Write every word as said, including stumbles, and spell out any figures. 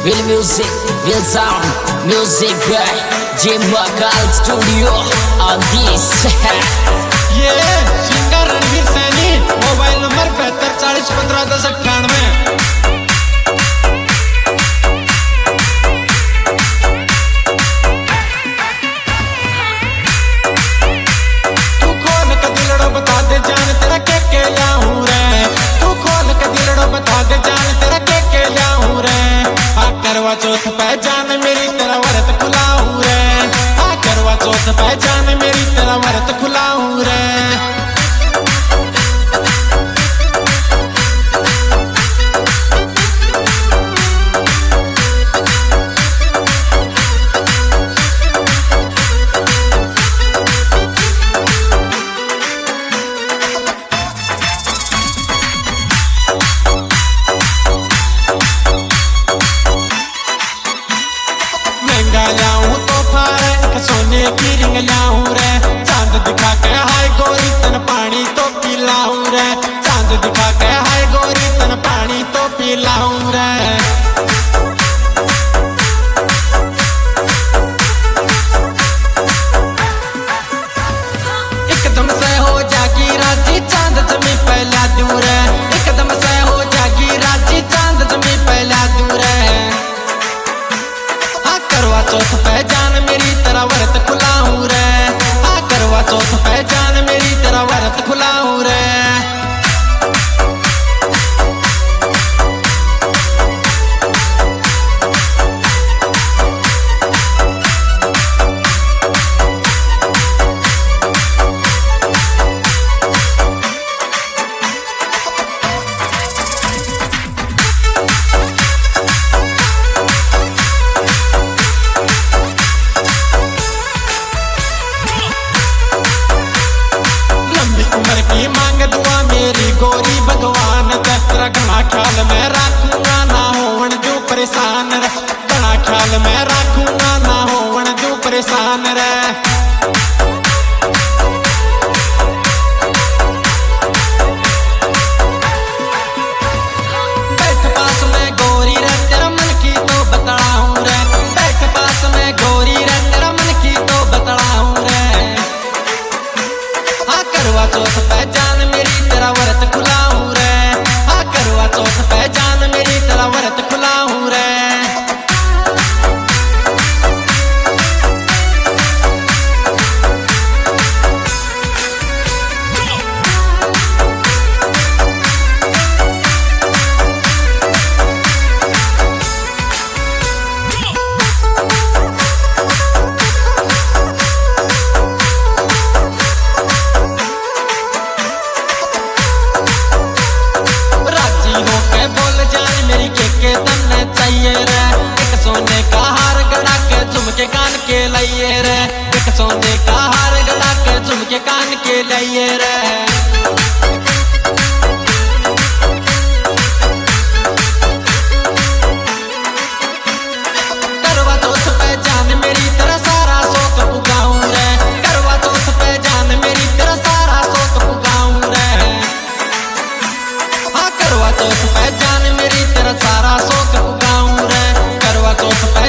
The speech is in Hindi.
Will music, will sound, music by J Makal Studio on this. ये singer Ranvir Saini, mobile number बहत्तर चालीस पंद्रह दस अट्ठानवे। तू खोल के दिलड़ो बता दे जान तेरा के के लाऊं रे। तू खोल के दिलड़ो बता दे जान तेरा के के लाऊं रे। आ करवा चौथ पे जान मेरी तेरा व्रत खुलाऊं रे। आ करवा चौथ पे जान मेरी तेरा व्रत खुलाऊं रे। लाऊं तो फारे सोने की रिंग लाऊं रे। चांद दिखा के हाय गोरी तन पानी तो पिलाऊं रे। चांद दिखा के हाय गोरी तन पानी तो पिलाऊं रे। एकदम से हो जागी राजी चांद जमी पहला दूर है। एकदम से हो जागी राजी चांद जमी पहला दूर है। करवा चौथ पे जान मेरी तेरा व्रत खुलाऊं रे। हाँ करवा चौथ पे जान मेरी तेरा व्रत खुलाऊं रे। उम्र की मांग दुआ मेरी गोरी भगवान तेरा घना ख्याल में रखूंगा ना होवन जो परेशान रे। घना ख्याल में रखूंगा ना होवन जो परेशान रे। बैठ पास में गोरी रे तेरा मन की तो बतलाऊं रे। बैठ पास में गोरी रे तेरा मन की तो बतलाऊं रे। हाँ करवा चौथ पे जान मेरी तेरा व्रत खुलाऊं रे। हाँ करवा चौथ पे जान मेरी तेरा व्रत खुलाऊं रे। बोल जान मेरी के के तन्ने चाहिए रे। एक सोने का हार गड़ा के झुमके कान के लिए रे। एक सोने का हार गड़ा के झुमके कान के लिए रे। करवा चौथ पे जान मेरी तेरा सारा शौक पुगाऊं रे। करवा चौथ पे जान मेरी तेरा सारा शौक पुगाऊं रे। हाँ करवा चौथ पे जान मेरी तेरा सारा शौक पुगाऊं रे। करवा चौथ पे